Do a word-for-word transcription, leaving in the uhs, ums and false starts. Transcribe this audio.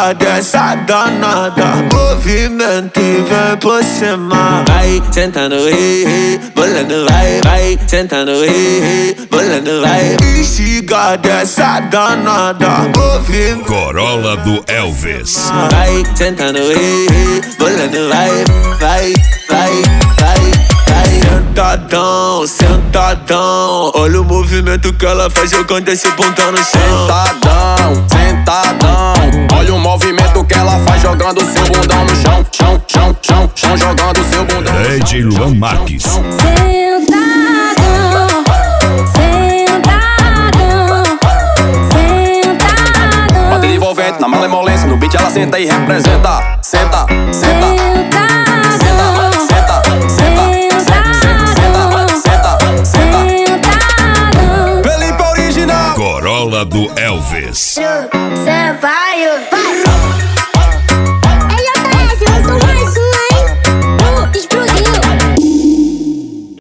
dessa danada. Movimento e vem por cima. Vai sentando, ei, ei, bolando, vai, vai sentando, ei, ei, bolando, vai. Instiga dessa danada. Movimento. Corolla do Elvis. Vai sentando, ei, ei, bolando, vai, vai, vai, vai, vai. Sentadão, sentadão. Olha o movimento que ela faz jogando esse pontão no chão. Sentadão, sentadão. Olha o movimento que ela faz jogando seu bundão no chão. Chão, chão, chão, chão, jogando seu bundão. D J Luan Marques. Sentadão, sentadão, sentadão. Bota envolvente na malemolência, no beat ela senta e representa. Senta, senta, senta, senta, senta, senta, senta. Felipe original. Corolla do Elvis. Cê vai, vai.